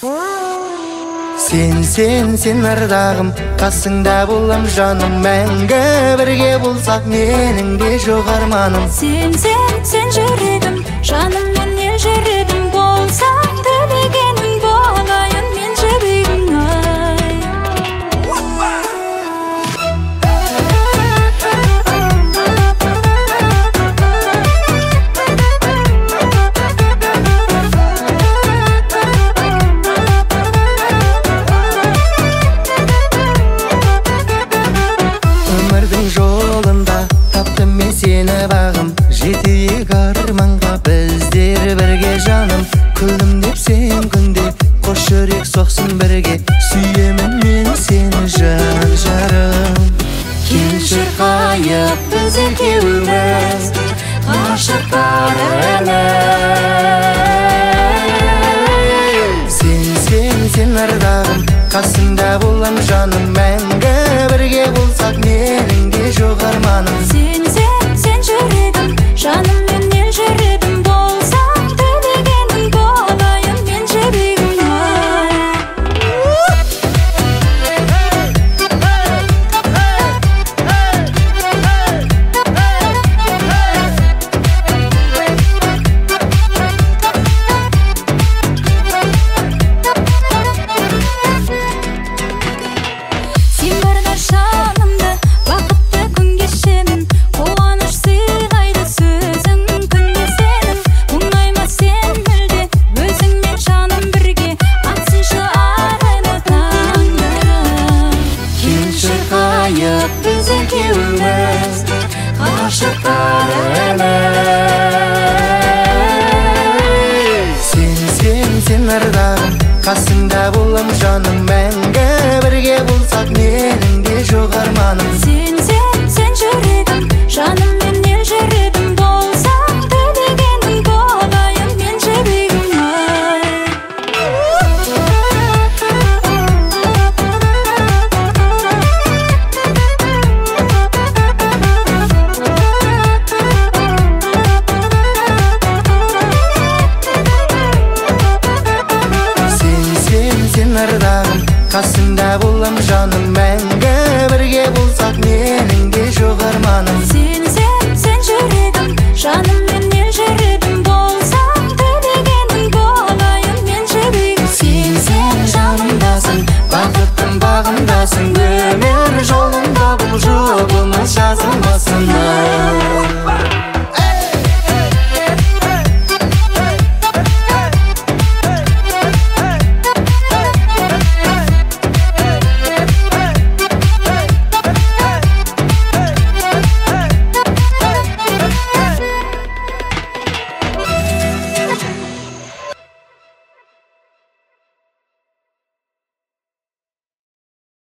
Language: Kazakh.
Sen ардағым, қасыңда болам жаным, мәңгі бірге болсақ менің де жоқ арманым. Sen жүрегім, жаныммен ел жүрегім, болсаң тілегенің болайын мен жібегің ай. Жолында таптым мен сені бағым, жетейік арманға біздер бірге жаным. Күлдім деп сен күнде, қош жүрек соқсын бірге, сүйемін мен сені жан жарым. Келші қайық біз екеуіміз, ғашықтар әлі. Сен ардағым, қасыңда болам жаным, мәңгі бірге болсақ менің де жоқ арманым. Sen жүрегім, жаныммен ел жүрегім, болсаң тілегенің болайын мен жібегің ай. Сен барда жанымда бақытты күн кешемін, қуаныш сыйлайды сөзің күнде сенің. Мұңайма сен мүлде, өзіңмен жаным бірге, атсыншы арайлы таңдарым. Келші қайық біз екеуіміз, ғашықтар әлі. Сен ардағым, қасыңда болам жаным, мәңгі бірге болсақ менің де жоқ арманым. Sen жүрегім, жаныммен ел жүрегім, болсаң тілегенің болайын мен жібегің ай. Сен ардағым, қасыңда болам жаным, мәңгі бірге болсақ менің де жоқ арманым.